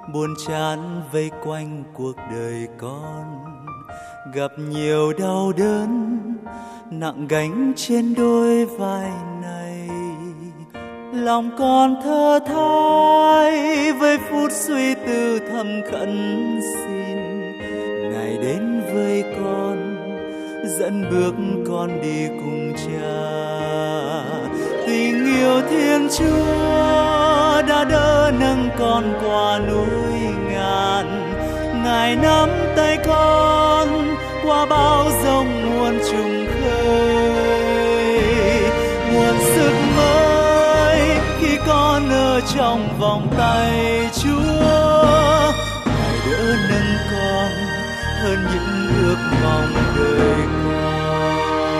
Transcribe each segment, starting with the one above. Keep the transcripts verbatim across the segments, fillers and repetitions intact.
buồn chán vây quanh cuộc đời con, gặp nhiều đau đớn nặng gánh trên đôi vai này. Lòng con thơ thái với phút suy tư thầm khẩn xin Ngài đến với con, dẫn bước con đi cùng Cha. Tình yêu Thiên Chúa đã đỡ nâng con qua núi ngàn, Ngài nắm tay con qua bao giông muôn trùng khơi. Nguồn sức mới khi con ở trong vòng tay Chúa, Ngài đỡ nâng con hơn những ước mong đời con.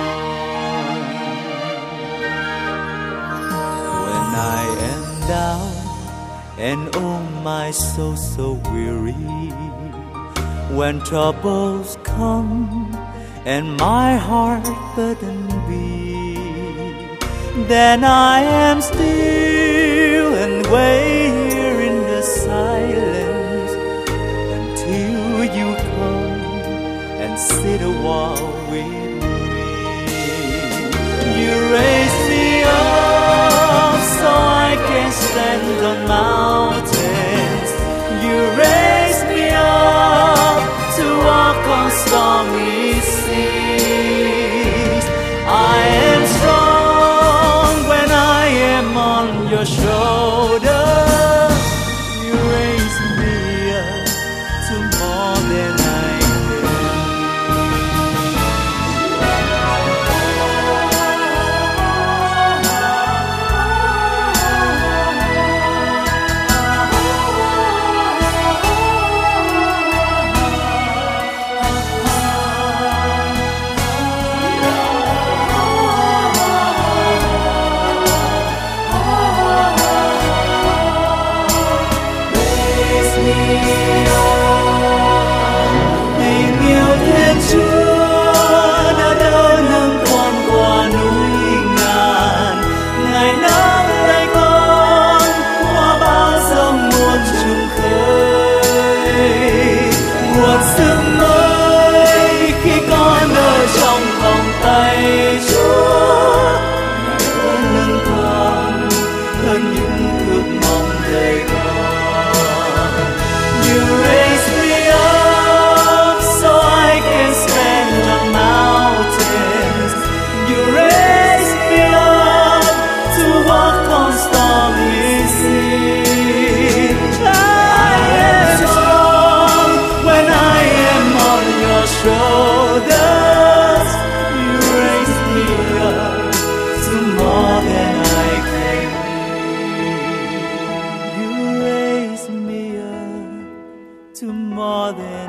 When I am down and oh my soul so weary, when troubles come and my heart burden be, then I am still and wait here in the silence until you come and sit a while with me. You raise me up so I can stand on mountains. You raise me up to walk on stormy seas. I am strong when I am on your shoulder. You raise me up to more than I more than